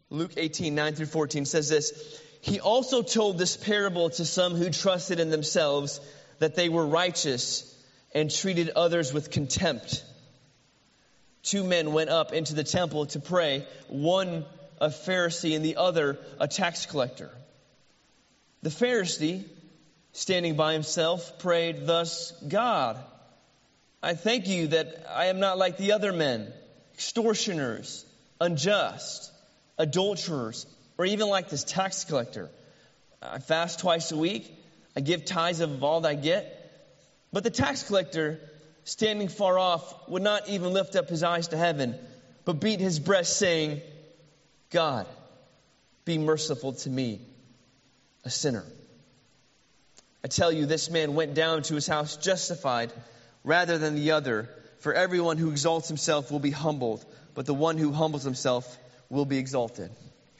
Luke 18:9-14 says this, "He also told this parable to some who trusted in themselves that they were righteous and treated others with contempt. 2 men went up into the temple to pray, one a Pharisee and the other a tax collector. The Pharisee, standing by himself, prayed thus, 'God, I thank you that I am not like the other men, extortioners, unjust, adulterers, or even like this tax collector. I fast twice a week. I give tithes of all that I get.' But the tax collector, standing far off, would not even lift up his eyes to heaven, but beat his breast, saying, 'God, be merciful to me, a sinner.' I tell you, this man went down to his house justified rather than the other. For everyone who exalts himself will be humbled, but the one who humbles himself will be exalted."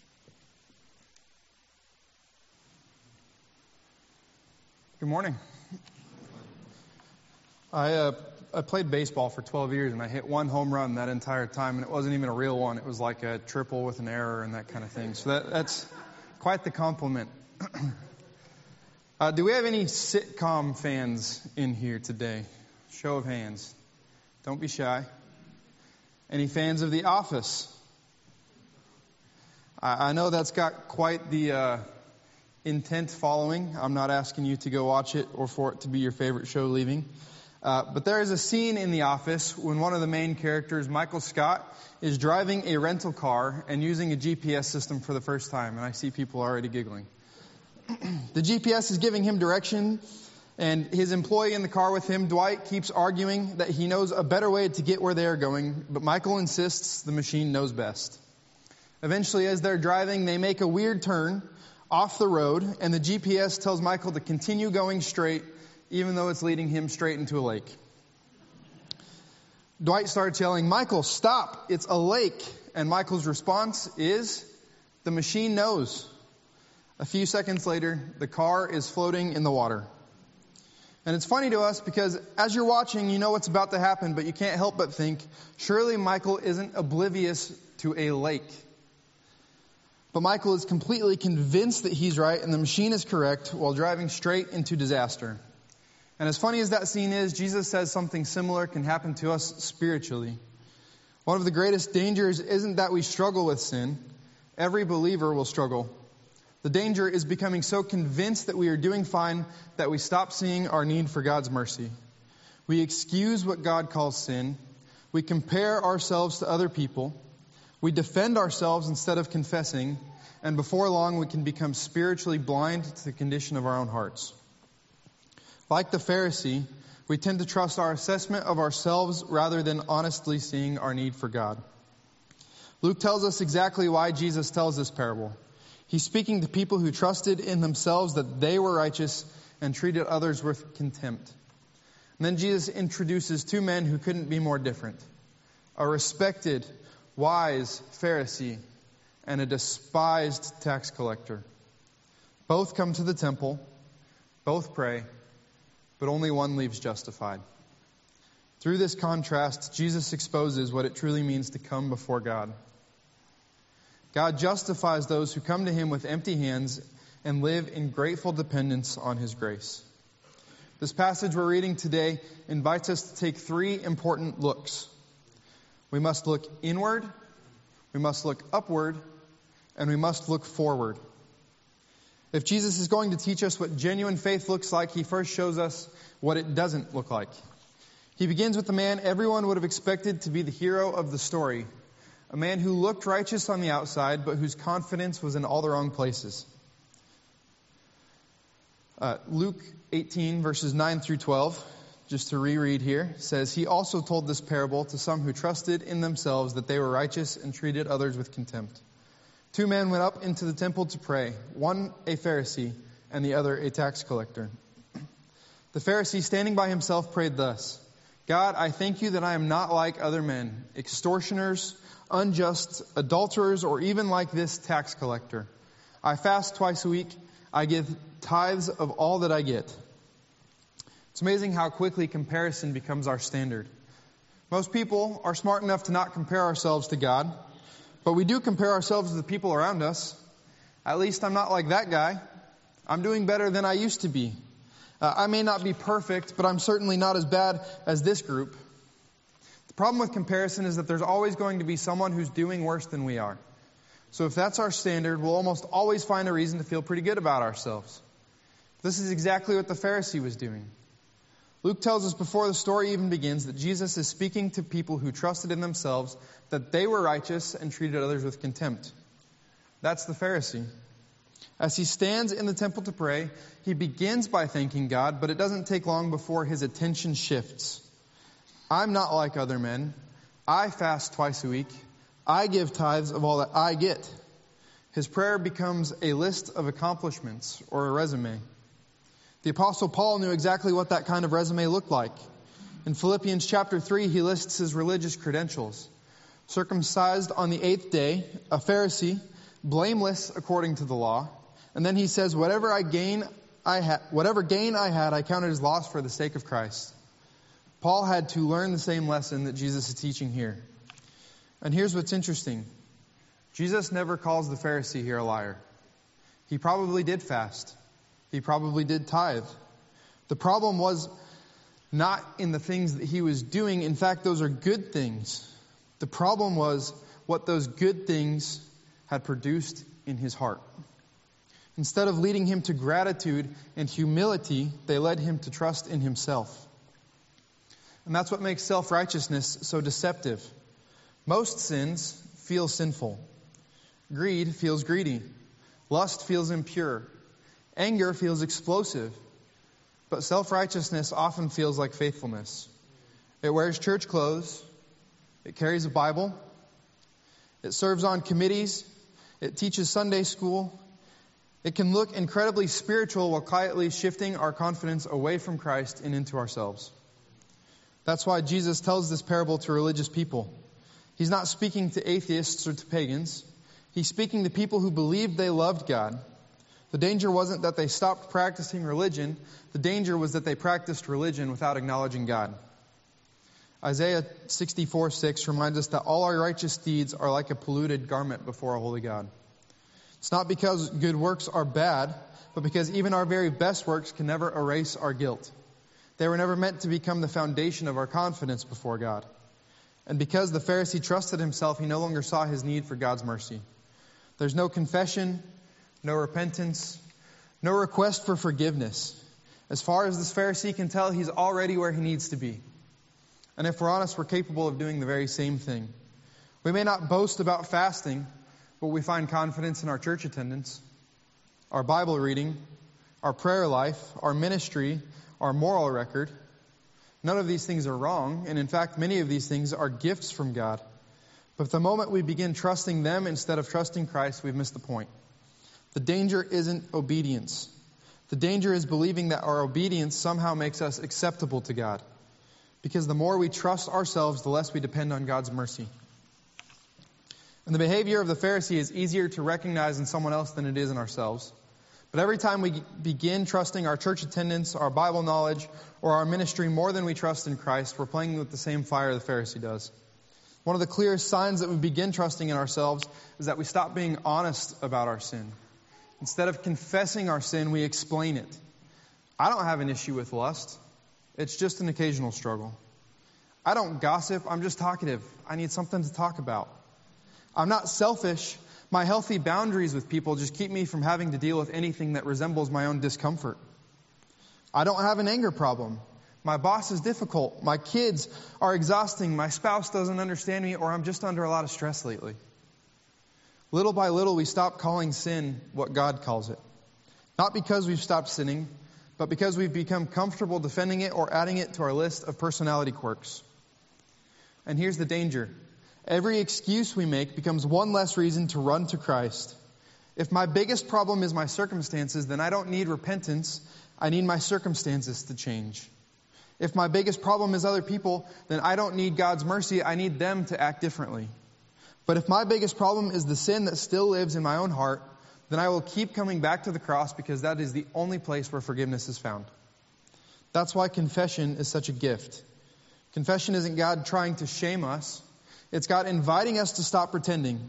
Good morning. I played baseball for 12 years, and I hit 1 home run that entire time, and it wasn't even a real one. It was like a triple with an error and that kind of thing. So that's quite the compliment. Do we have any sitcom fans in here today? Show of hands. Don't be shy. Any fans of The Office? I know that's got quite the intense following. I'm not asking you to go watch it or for it to be your favorite show leaving. But there is a scene in The Office when one of the main characters, Michael Scott, is driving a rental car and using a GPS system for the first time. And I see people already giggling. The GPS is giving him direction, and his employee in the car with him, Dwight, keeps arguing that he knows a better way to get where they are going, but Michael insists the machine knows best. Eventually, as they're driving, they make a weird turn off the road, and the GPS tells Michael to continue going straight, even though it's leading him straight into a lake. Dwight starts yelling, "Michael, stop, it's a lake." And Michael's response is, "The machine knows." A few seconds later, the car is floating in the water. And it's funny to us because as you're watching, you know what's about to happen, but you can't help but think, surely Michael isn't oblivious to a lake. But Michael is completely convinced that he's right and the machine is correct while driving straight into disaster. And as funny as that scene is, Jesus says something similar can happen to us spiritually. One of the greatest dangers isn't that we struggle with sin. Every believer will struggle. The danger is becoming so convinced that we are doing fine that we stop seeing our need for God's mercy. We excuse what God calls sin. We compare ourselves to other people. We defend ourselves instead of confessing. And before long, we can become spiritually blind to the condition of our own hearts. Like the Pharisee, we tend to trust our assessment of ourselves rather than honestly seeing our need for God. Luke tells us exactly why Jesus tells this parable. He's speaking to people who trusted in themselves that they were righteous and treated others with contempt. And then Jesus introduces 2 men who couldn't be more different. A respected, wise Pharisee and a despised tax collector. Both come to the temple, both pray, but only one leaves justified. Through this contrast, Jesus exposes what it truly means to come before God. God justifies those who come to Him with empty hands and live in grateful dependence on His grace. This passage we're reading today invites us to take 3 important looks. We must look inward, we must look upward, and we must look forward. If Jesus is going to teach us what genuine faith looks like, He first shows us what it doesn't look like. He begins with the man everyone would have expected to be the hero of the story. A man who looked righteous on the outside, but whose confidence was in all the wrong places. Luke 18, verses 9 through 12, just to reread here, says, "He also told this parable to some who trusted in themselves that they were righteous and treated others with contempt. 2 men went up into the temple to pray, one a Pharisee and the other a tax collector. The Pharisee, standing by himself, prayed thus, 'God, I thank you that I am not like other men, extortioners, unjust, adulterers, or even like this tax collector. I fast twice a week. I give tithes of all that I get.'" It's amazing how quickly comparison becomes our standard. Most people are smart enough to not compare ourselves to God, But we do compare ourselves to the people around us. At least I'm not like that guy. I'm doing better than I used to be. I may not be perfect, but I'm certainly not as bad as this group. The problem with comparison is that there's always going to be someone who's doing worse than we are. So if that's our standard, we'll almost always find a reason to feel pretty good about ourselves. This is exactly what the Pharisee was doing. Luke tells us before the story even begins that Jesus is speaking to people who trusted in themselves that they were righteous and treated others with contempt. That's the Pharisee. As he stands in the temple to pray, he begins by thanking God, but it doesn't take long before his attention shifts. I'm not like other men. I fast twice a week. I give tithes of all that I get. His prayer becomes a list of accomplishments or a resume. The Apostle Paul knew exactly what that kind of resume looked like. In Philippians chapter 3, he lists his religious credentials. Circumcised on the 8th day, a Pharisee, blameless according to the law. And then he says, whatever gain I had, I counted as loss for the sake of Christ. Paul had to learn the same lesson that Jesus is teaching here. And here's what's interesting. Jesus never calls the Pharisee here a liar. He probably did fast. He probably did tithe. The problem was not in the things that he was doing. In fact, those are good things. The problem was what those good things had produced in his heart. Instead of leading him to gratitude and humility, they led him to trust in himself. And that's what makes self-righteousness so deceptive. Most sins feel sinful. Greed feels greedy. Lust feels impure. Anger feels explosive. But self-righteousness often feels like faithfulness. It wears church clothes. It carries a Bible. It serves on committees. It teaches Sunday school. It can look incredibly spiritual while quietly shifting our confidence away from Christ and into ourselves. That's why Jesus tells this parable to religious people. He's not speaking to atheists or to pagans. He's speaking to people who believed they loved God. The danger wasn't that they stopped practicing religion. The danger was that they practiced religion without acknowledging God. Isaiah 64:6 reminds us that all our righteous deeds are like a polluted garment before a holy God. It's not because good works are bad, but because even our very best works can never erase our guilt. They were never meant to become the foundation of our confidence before God. And because the Pharisee trusted himself, he no longer saw his need for God's mercy. There's no confession, no repentance, no request for forgiveness. As far as this Pharisee can tell, he's already where he needs to be. And if we're honest, we're capable of doing the very same thing. We may not boast about fasting, but we find confidence in our church attendance, our Bible reading, our prayer life, our ministry, our moral record. None of these things are wrong, and in fact, many of these things are gifts from God. But the moment we begin trusting them instead of trusting Christ, we've missed the point. The danger isn't obedience. The danger is believing that our obedience somehow makes us acceptable to God. Because the more we trust ourselves, the less we depend on God's mercy. And the behavior of the Pharisee is easier to recognize in someone else than it is in ourselves. But every time we begin trusting our church attendance, our Bible knowledge, or our ministry more than we trust in Christ, we're playing with the same fire the Pharisee does. One of the clearest signs that we begin trusting in ourselves is that we stop being honest about our sin. Instead of confessing our sin, we explain it. I don't have an issue with lust. It's just an occasional struggle. I don't gossip. I'm just talkative. I need something to talk about. I'm not selfish. My healthy boundaries with people just keep me from having to deal with anything that resembles my own discomfort. I don't have an anger problem. My boss is difficult. My kids are exhausting. My spouse doesn't understand me, or I'm just under a lot of stress lately. Little by little, we stop calling sin what God calls it. Not because we've stopped sinning, but because we've become comfortable defending it or adding it to our list of personality quirks. And here's the danger. Every excuse we make becomes one less reason to run to Christ. If my biggest problem is my circumstances, then I don't need repentance. I need my circumstances to change. If my biggest problem is other people, then I don't need God's mercy. I need them to act differently. But if my biggest problem is the sin that still lives in my own heart, then I will keep coming back to the cross because that is the only place where forgiveness is found. That's why confession is such a gift. Confession isn't God trying to shame us. It's God inviting us to stop pretending,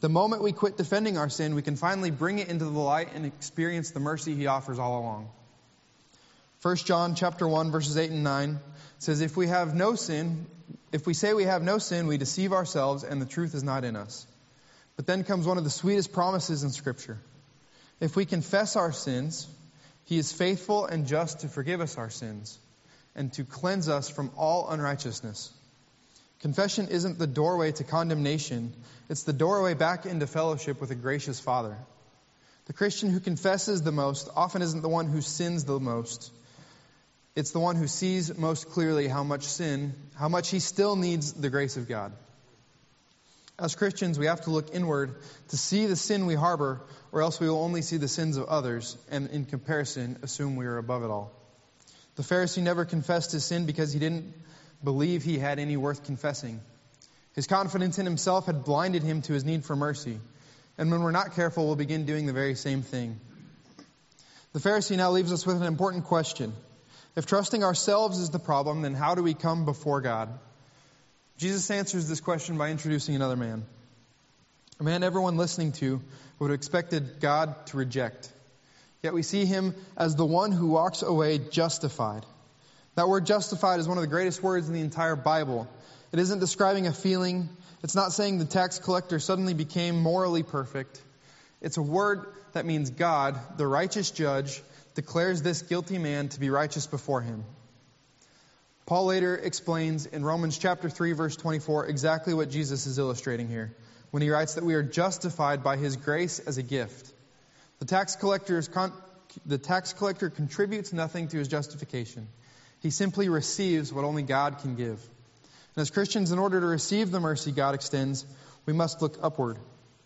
The moment we quit defending our sin, we can finally bring it into the light and experience the mercy he offers all along. 1 John chapter 1, verses 8 and 9 says, if we say we have no sin, we deceive ourselves and the truth is not in us. But then comes one of the sweetest promises in Scripture. If we confess our sins, he is faithful and just to forgive us our sins and to cleanse us from all unrighteousness. Confession isn't the doorway to condemnation. It's the doorway back into fellowship with a gracious Father. The Christian who confesses the most often isn't the one who sins the most. It's the one who sees most clearly how much he still needs the grace of God. As Christians, we have to look inward to see the sin we harbor, or else we will only see the sins of others, and in comparison, assume we are above it all. The Pharisee never confessed his sin because he didn't believe he had any worth confessing. His confidence in himself had blinded him to his need for mercy. And when we're not careful, we'll begin doing the very same thing. The Pharisee now leaves us with an important question. If trusting ourselves is the problem, then how do we come before God? Jesus answers this question by introducing another man. A man everyone listening to would have expected God to reject. Yet we see him as the one who walks away justified. That word justified is one of the greatest words in the entire Bible. It isn't describing a feeling. It's not saying the tax collector suddenly became morally perfect. It's a word that means God, the righteous judge, declares this guilty man to be righteous before him. Paul later explains in Romans chapter 3, verse 24, exactly what Jesus is illustrating here, when he writes that we are justified by his grace as a gift. The tax collector contributes nothing to his justification. He simply receives what only God can give. And as Christians, in order to receive the mercy God extends, we must look upward.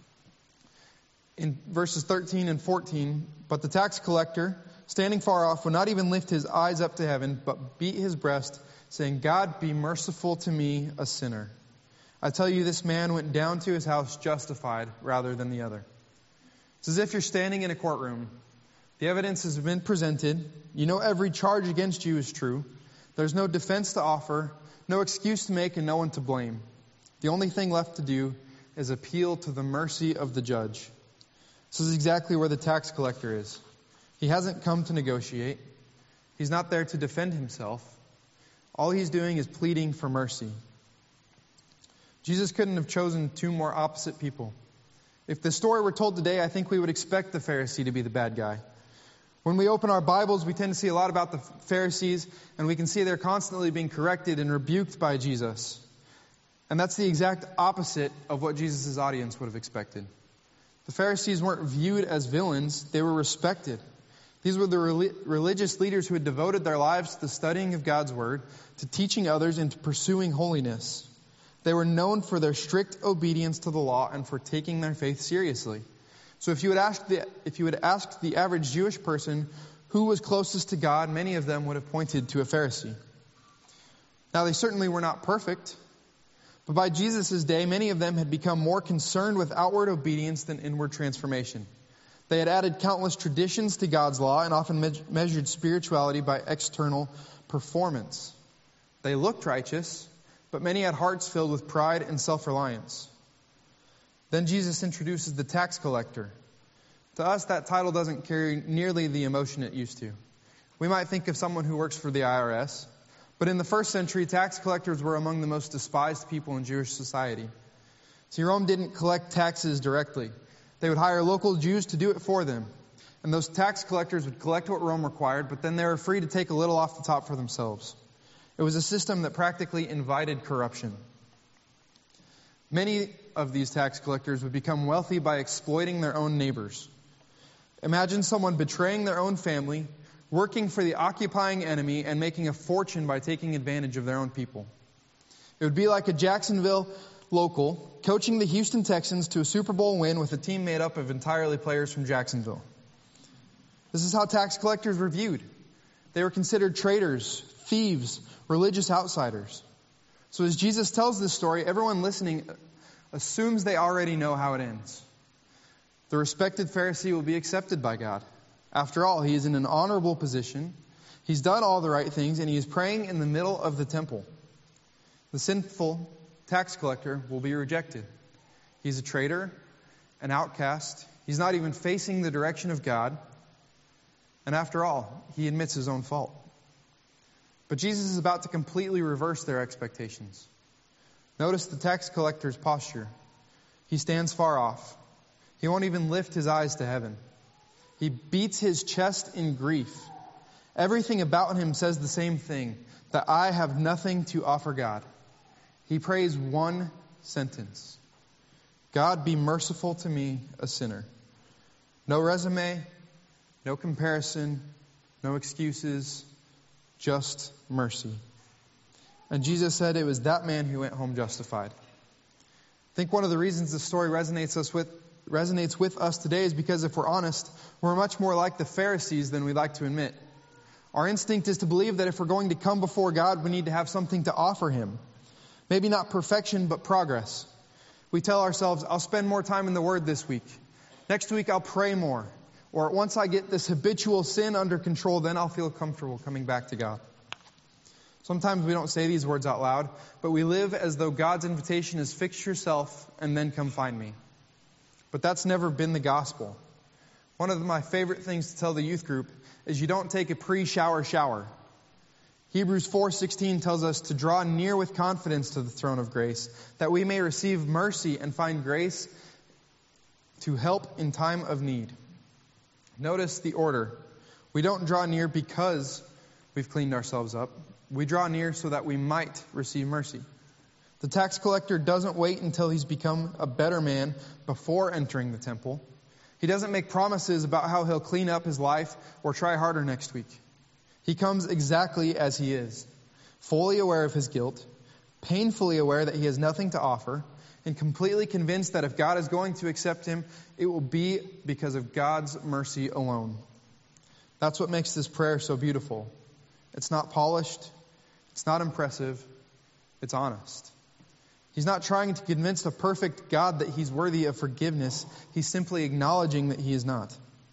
In verses 13 and 14, but the tax collector, standing far off, would not even lift his eyes up to heaven, but beat his breast, saying, God, be merciful to me, a sinner. I tell you, this man went down to his house justified rather than the other. It's as if you're standing in a courtroom. The evidence has been presented. You know every charge against you is true. There's no defense to offer, no excuse to make, and no one to blame. The only thing left to do is appeal to the mercy of the judge. This is exactly where the tax collector is. He hasn't come to negotiate. He's not there to defend himself. All he's doing is pleading for mercy. Jesus couldn't have chosen two more opposite people. If the story were told today, I think we would expect the Pharisee to be the bad guy. When we open our Bibles, we tend to see a lot about the Pharisees, and we can see they're constantly being corrected and rebuked by Jesus. And that's the exact opposite of what Jesus' audience would have expected. The Pharisees weren't viewed as villains, they were respected. These were the religious leaders who had devoted their lives to the studying of God's Word, to teaching others, and to pursuing holiness. They were known for their strict obedience to the law and for taking their faith seriously. So if you had asked the average Jewish person who was closest to God, many of them would have pointed to a Pharisee. Now, they certainly were not perfect, but by Jesus' day, many of them had become more concerned with outward obedience than inward transformation. They had added countless traditions to God's law and often measured spirituality by external performance. They looked righteous, but many had hearts filled with pride and self-reliance. Then Jesus introduces the tax collector. To us, that title doesn't carry nearly the emotion it used to. We might think of someone who works for the IRS, but in the first century, tax collectors were among the most despised people in Jewish society. See, Rome didn't collect taxes directly. They would hire local Jews to do it for them. And those tax collectors would collect what Rome required, but then they were free to take a little off the top for themselves. It was a system that practically invited corruption. Many of these tax collectors would become wealthy by exploiting their own neighbors. Imagine someone betraying their own family, working for the occupying enemy, and making a fortune by taking advantage of their own people. It would be like a Jacksonville local coaching the Houston Texans to a Super Bowl win with a team made up of entirely players from Jacksonville. This is how tax collectors were viewed. They were considered traitors, thieves, religious outsiders. So as Jesus tells this story, everyone listening assumes they already know how it ends. The respected Pharisee will be accepted by God. After all, he is in an honorable position. He's done all the right things, and he is praying in the middle of the temple. The sinful tax collector will be rejected. He's a traitor. an outcast. He's not even facing the direction of God. And after all, he admits his own fault. But Jesus is about to completely reverse their expectations. Notice the tax collector's posture. He stands far off. He won't even lift his eyes to heaven. He beats his chest in grief. Everything about him says the same thing, that I have nothing to offer God. He prays one sentence. God, be merciful to me, a sinner. No resume, no comparison, no excuses, just mercy. And Jesus said it was that man who went home justified. I think one of the reasons this story resonates with us today is because if we're honest, we're much more like the Pharisees than we like to admit. Our instinct is to believe that if we're going to come before God, we need to have something to offer Him. Maybe not perfection, but progress. We tell ourselves, I'll spend more time in the Word this week. Next week, I'll pray more. Or once I get this habitual sin under control, then I'll feel comfortable coming back to God. Sometimes we don't say these words out loud, but we live as though God's invitation is fix yourself and then come find me. But that's never been the gospel. One of my favorite things to tell the youth group is you don't take a pre-shower shower. Hebrews 4:16 tells us to draw near with confidence to the throne of grace, that we may receive mercy and find grace to help in time of need. Notice the order. We don't draw near because we've cleaned ourselves up. We draw near so that we might receive mercy. The tax collector doesn't wait until he's become a better man before entering the temple. He doesn't make promises about how he'll clean up his life or try harder next week. He comes exactly as he is, fully aware of his guilt, painfully aware that he has nothing to offer, and completely convinced that if God is going to accept him, it will be because of God's mercy alone. That's what makes this prayer so beautiful. It's not polished. It's not impressive. It's honest. He's not trying to convince the perfect God that he's worthy of forgiveness. He's simply acknowledging that he is not.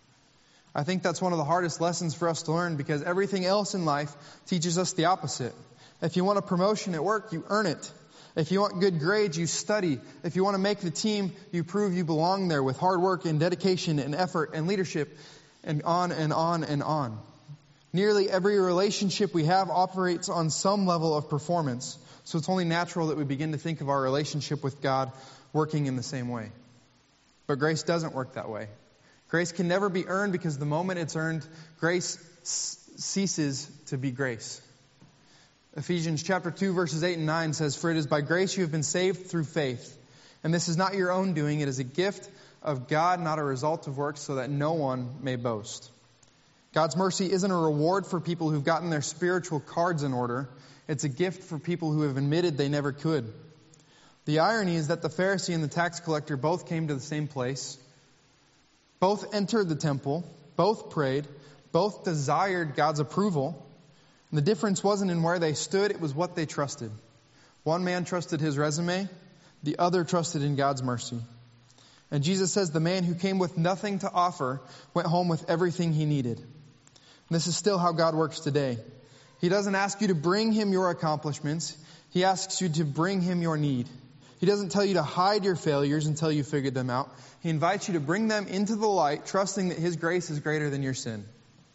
I think that's one of the hardest lessons for us to learn because everything else in life teaches us the opposite. If you want a promotion at work, you earn it. If you want good grades, you study. If you want to make the team, you prove you belong there with hard work and dedication and effort and leadership and on and on and on. Nearly every relationship we have operates on some level of performance. So it's only natural that we begin to think of our relationship with God working in the same way. But grace doesn't work that way. Grace can never be earned because the moment it's earned, grace ceases to be grace. Ephesians chapter 2 verses 8 and 9 says, "For it is by grace you have been saved through faith. And this is not your own doing, it is a gift of God, not a result of works, so that no one may boast." God's mercy isn't a reward for people who've gotten their spiritual cards in order. It's a gift for people who have admitted they never could. The irony is that the Pharisee and the tax collector both came to the same place. Both entered the temple. Both prayed. Both desired God's approval. And the difference wasn't in where they stood, it was what they trusted. One man trusted his resume. The other trusted in God's mercy. And Jesus says the man who came with nothing to offer went home with everything he needed. And this is still how God works today. He doesn't ask you to bring him your accomplishments. He asks you to bring him your need. He doesn't tell you to hide your failures until you figured them out. He invites you to bring them into the light, trusting that his grace is greater than your sin.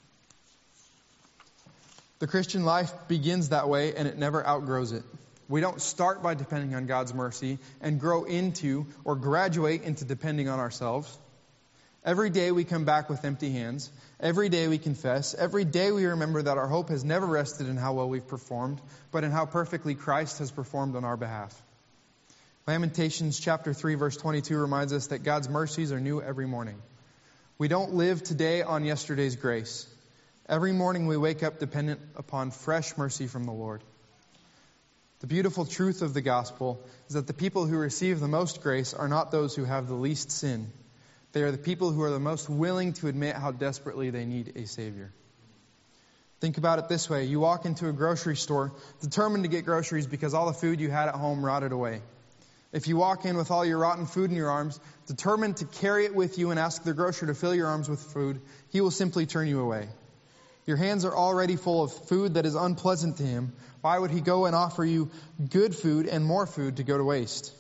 The Christian life begins that way, and it never outgrows it. We don't start by depending on God's mercy and grow into or graduate into depending on ourselves. Every day we come back with empty hands. Every day we confess. Every day we remember that our hope has never rested in how well we've performed, but in how perfectly Christ has performed on our behalf. Lamentations chapter 3 verse 22 reminds us that God's mercies are new every morning. We don't live today on yesterday's grace. Every morning we wake up dependent upon fresh mercy from the Lord. The beautiful truth of the gospel is that the people who receive the most grace are not those who have the least sin. They are the people who are the most willing to admit how desperately they need a Savior. Think about it this way. You walk into a grocery store determined to get groceries because all the food you had at home rotted away. If you walk in with all your rotten food in your arms, determined to carry it with you and ask the grocer to fill your arms with food, he will simply turn you away. Your hands are already full of food that is unpleasant to him. Why would he go and offer you good food and more food to go to waste?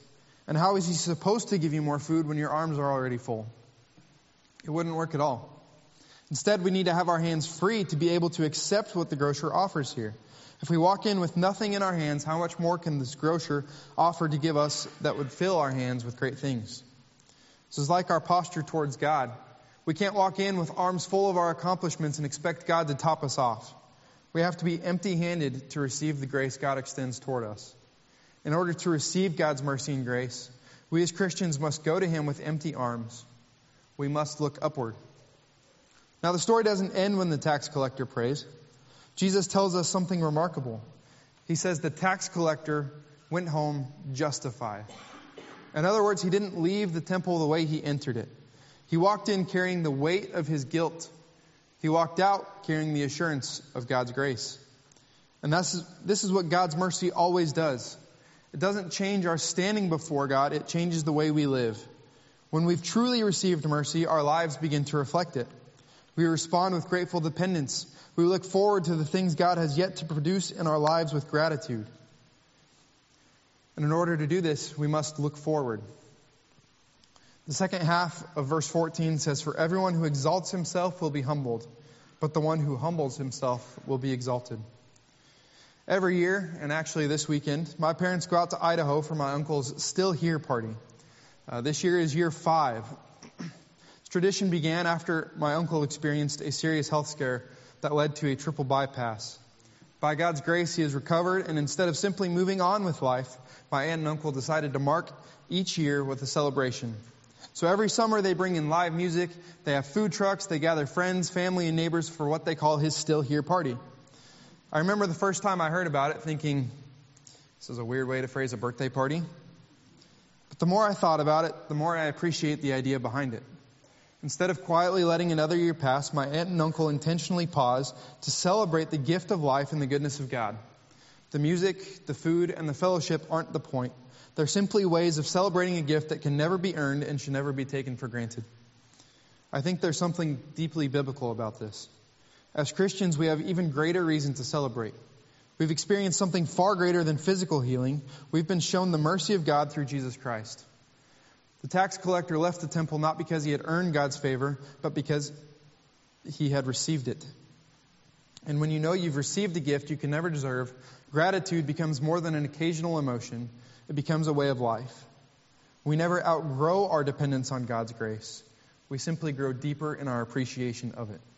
And how is he supposed to give you more food when your arms are already full? It wouldn't work at all. Instead, we need to have our hands free to be able to accept what the grocer offers here. If we walk in with nothing in our hands, how much more can this grocer offer to give us that would fill our hands with great things? This is like our posture towards God. We can't walk in with arms full of our accomplishments and expect God to top us off. We have to be empty-handed to receive the grace God extends toward us. In order to receive God's mercy and grace, we as Christians must go to Him with empty arms. We must look upward. Now, the story doesn't end when the tax collector prays. Jesus tells us something remarkable. He says the tax collector went home justified. In other words, he didn't leave the temple the way he entered it. He walked in carrying the weight of his guilt. He walked out carrying the assurance of God's grace. And this is what God's mercy always does. It doesn't change our standing before God, it changes the way we live. When we've truly received mercy, our lives begin to reflect it. We respond with grateful dependence. We look forward to the things God has yet to produce in our lives with gratitude. And in order to do this, we must look forward. The second half of verse 14 says, "For everyone who exalts himself will be humbled, but the one who humbles himself will be exalted." Every year, and actually this weekend, my parents go out to Idaho for my uncle's Still Here party. This year is year 5. This tradition began after my uncle experienced a serious health scare that led to a triple bypass. By God's grace, he has recovered, and instead of simply moving on with life, my aunt and uncle decided to mark each year with a celebration. So every summer they bring in live music, they have food trucks, they gather friends, family, and neighbors for what they call his Still Here party. I remember the first time I heard about it thinking, this is a weird way to phrase a birthday party. But the more I thought about it, the more I appreciate the idea behind it. Instead of quietly letting another year pass, my aunt and uncle intentionally paused to celebrate the gift of life and the goodness of God. The music, the food, and the fellowship aren't the point. They're simply ways of celebrating a gift that can never be earned and should never be taken for granted. I think there's something deeply biblical about this. As Christians, we have even greater reason to celebrate. We've experienced something far greater than physical healing. We've been shown the mercy of God through Jesus Christ. The tax collector left the temple not because he had earned God's favor, but because he had received it. And when you know you've received a gift you can never deserve, gratitude becomes more than an occasional emotion. It becomes a way of life. We never outgrow our dependence on God's grace. We simply grow deeper in our appreciation of it.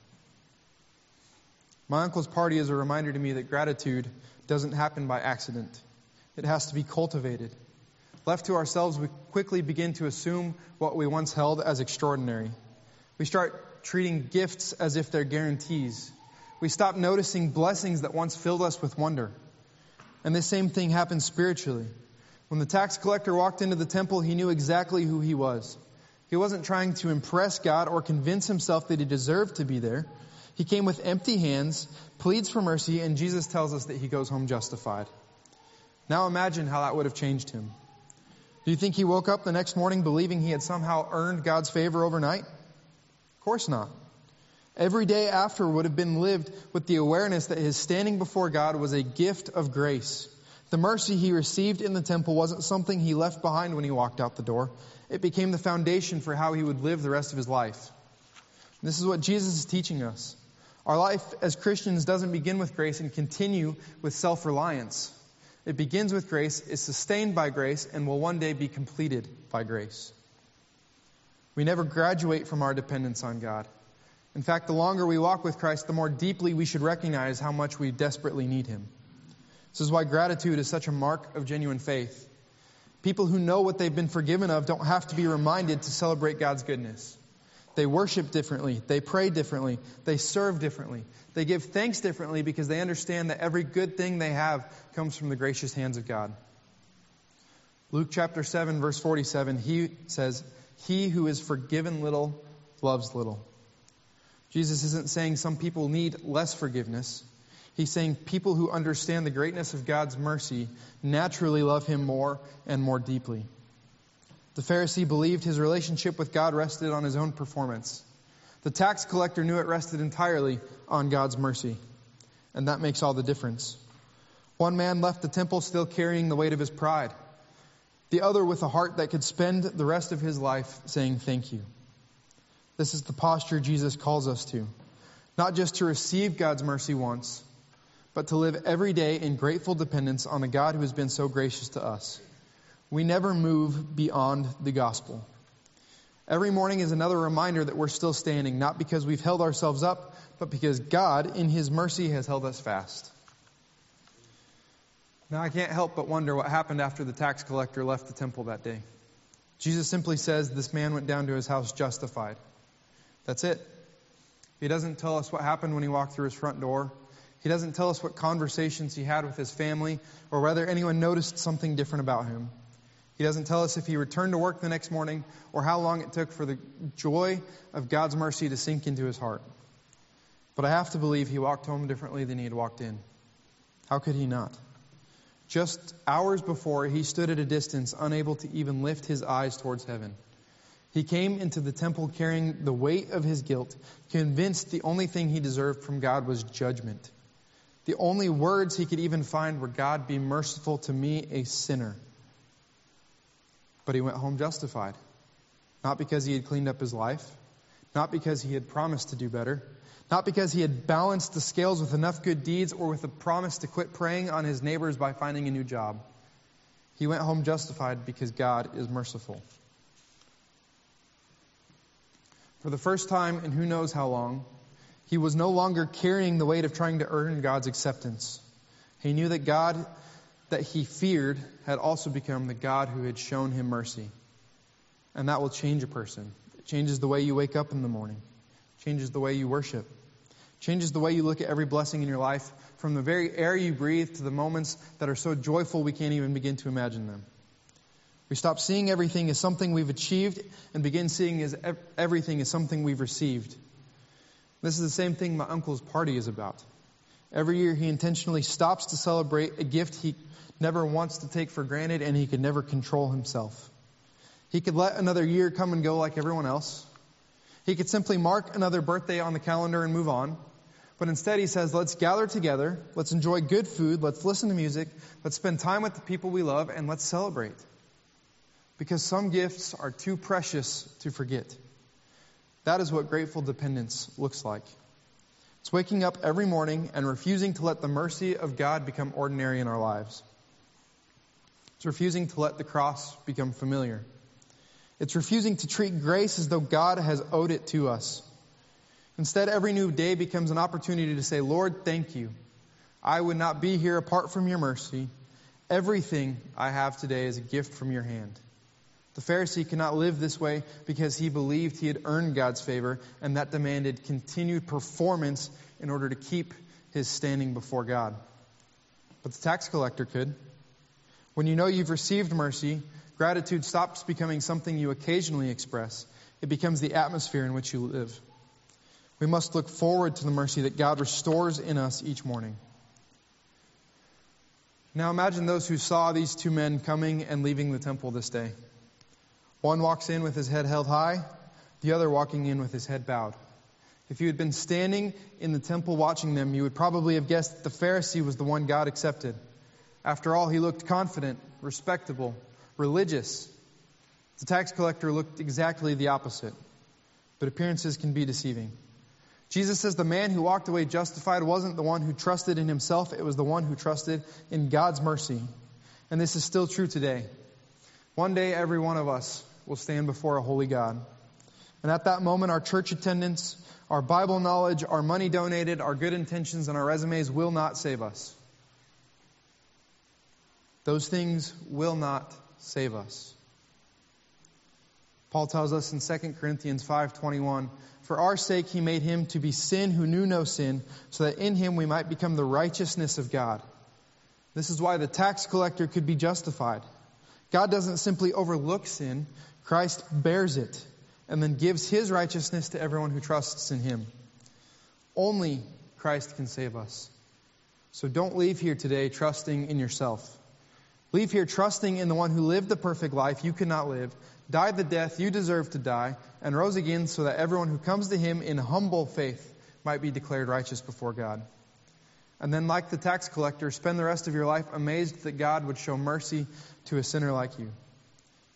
My uncle's party is a reminder to me that gratitude doesn't happen by accident. It has to be cultivated. Left to ourselves, we quickly begin to assume what we once held as extraordinary. We start treating gifts as if they're guarantees. We stop noticing blessings that once filled us with wonder. And this same thing happens spiritually. When the tax collector walked into the temple, he knew exactly who he was. He wasn't trying to impress God or convince himself that he deserved to be there. He came with empty hands, pleads for mercy, and Jesus tells us that he goes home justified. Now imagine how that would have changed him. Do you think he woke up the next morning believing he had somehow earned God's favor overnight? Of course not. Every day after would have been lived with the awareness that his standing before God was a gift of grace. The mercy he received in the temple wasn't something he left behind when he walked out the door. It became the foundation for how he would live the rest of his life. This is what Jesus is teaching us. Our life as Christians doesn't begin with grace and continue with self-reliance. It begins with grace, is sustained by grace, and will one day be completed by grace. We never graduate from our dependence on God. In fact, the longer we walk with Christ, the more deeply we should recognize how much we desperately need Him. This is why gratitude is such a mark of genuine faith. People who know what they've been forgiven of don't have to be reminded to celebrate God's goodness. They worship differently. They pray differently. They serve differently. They give thanks differently because they understand that every good thing they have comes from the gracious hands of God. Luke chapter 7, verse 47, he says, "He who is forgiven little loves little." Jesus isn't saying some people need less forgiveness. He's saying people who understand the greatness of God's mercy naturally love Him more and more deeply. The Pharisee believed his relationship with God rested on his own performance. The tax collector knew it rested entirely on God's mercy. And that makes all the difference. One man left the temple still carrying the weight of his pride. The other with a heart that could spend the rest of his life saying thank you. This is the posture Jesus calls us to. Not just to receive God's mercy once, but to live every day in grateful dependence on a God who has been so gracious to us. We never move beyond the gospel. Every morning is another reminder that we're still standing, not because we've held ourselves up, but because God, in his mercy, has held us fast. Now, I can't help but wonder what happened after the tax collector left the temple that day. Jesus simply says this man went down to his house justified. That's it. He doesn't tell us what happened when he walked through his front door. He doesn't tell us what conversations he had with his family or whether anyone noticed something different about him. He doesn't tell us if he returned to work the next morning or how long it took for the joy of God's mercy to sink into his heart. But I have to believe he walked home differently than he had walked in. How could he not? Just hours before, he stood at a distance, unable to even lift his eyes towards heaven. He came into the temple carrying the weight of his guilt, convinced the only thing he deserved from God was judgment. The only words he could even find were, "God, be merciful to me, a sinner." But he went home justified. Not because he had cleaned up his life, not because he had promised to do better, not because he had balanced the scales with enough good deeds or with a promise to quit preying on his neighbors by finding a new job. He went home justified because God is merciful. For the first time in who knows how long, he was no longer carrying the weight of trying to earn God's acceptance. He knew that God that he feared had also become the God who had shown him mercy. And that will change a person. It changes the way you wake up in the morning. It changes the way you worship. Changes the way you look at every blessing in your life, from the very air you breathe to the moments that are so joyful we can't even begin to imagine them. We stop seeing everything as something we've achieved and begin seeing as everything as something we've received. This is the same thing my uncle's party is about. Every year he intentionally stops to celebrate a gift he never wants to take for granted and he could never control himself. He could let another year come and go like everyone else. He could simply mark another birthday on the calendar and move on. But instead he says, let's gather together, let's enjoy good food, let's listen to music, let's spend time with the people we love, and let's celebrate. Because some gifts are too precious to forget. That is what grateful dependence looks like. It's waking up every morning and refusing to let the mercy of God become ordinary in our lives. It's refusing to let the cross become familiar. It's refusing to treat grace as though God has owed it to us. Instead, every new day becomes an opportunity to say, Lord, thank you. I would not be here apart from your mercy. Everything I have today is a gift from your hand. The Pharisee could not live this way because he believed he had earned God's favor, and that demanded continued performance in order to keep his standing before God. But the tax collector could. When you know you've received mercy, gratitude stops becoming something you occasionally express. It becomes the atmosphere in which you live. We must look forward to the mercy that God restores in us each morning. Now imagine those who saw these two men coming and leaving the temple this day. One walks in with his head held high, the other walking in with his head bowed. If you had been standing in the temple watching them, you would probably have guessed that the Pharisee was the one God accepted. After all, he looked confident, respectable, religious. The tax collector looked exactly the opposite. But appearances can be deceiving. Jesus says the man who walked away justified wasn't the one who trusted in himself, it was the one who trusted in God's mercy. And this is still true today. One day, every one of us will stand before a holy God. And at that moment, our church attendance, our Bible knowledge, our money donated, our good intentions, and our resumes will not save us. Those things will not save us. Paul tells us in 2 Corinthians 5:21, for our sake he made him to be sin who knew no sin, so that in him we might become the righteousness of God. This is why the tax collector could be justified. God doesn't simply overlook sin, Christ bears it, and then gives his righteousness to everyone who trusts in him. Only Christ can save us. So don't leave here today trusting in yourself. Leave here trusting in the one who lived the perfect life you could not live, died the death you deserve to die, and rose again so that everyone who comes to him in humble faith might be declared righteous before God. And then, like the tax collector, spend the rest of your life amazed that God would show mercy to a sinner like you.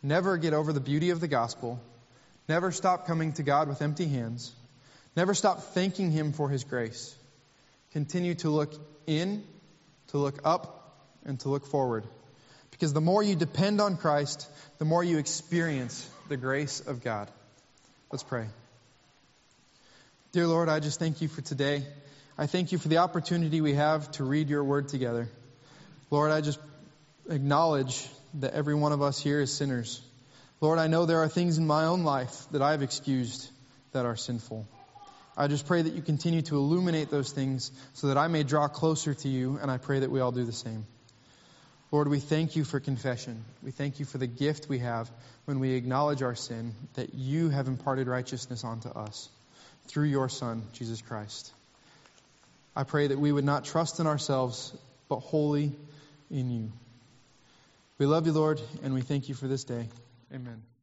never get over the beauty of the gospel, never stop coming to God with empty hands, never stop thanking Him for His grace. Continue to look in, to look up, and to look forward. Because the more you depend on Christ, the more you experience the grace of God. Let's pray. Dear Lord, I just thank You for today. I thank You for the opportunity we have to read Your word together. Lord, I just acknowledge that every one of us here is sinners. Lord, I know there are things in my own life that I've excused that are sinful. I just pray that You continue to illuminate those things so that I may draw closer to You, and I pray that we all do the same. Lord, we thank You for confession. We thank You for the gift we have when we acknowledge our sin, that You have imparted righteousness onto us through Your Son, Jesus Christ. I pray that we would not trust in ourselves, but wholly in You. We love You, Lord, and we thank You for this day. Amen.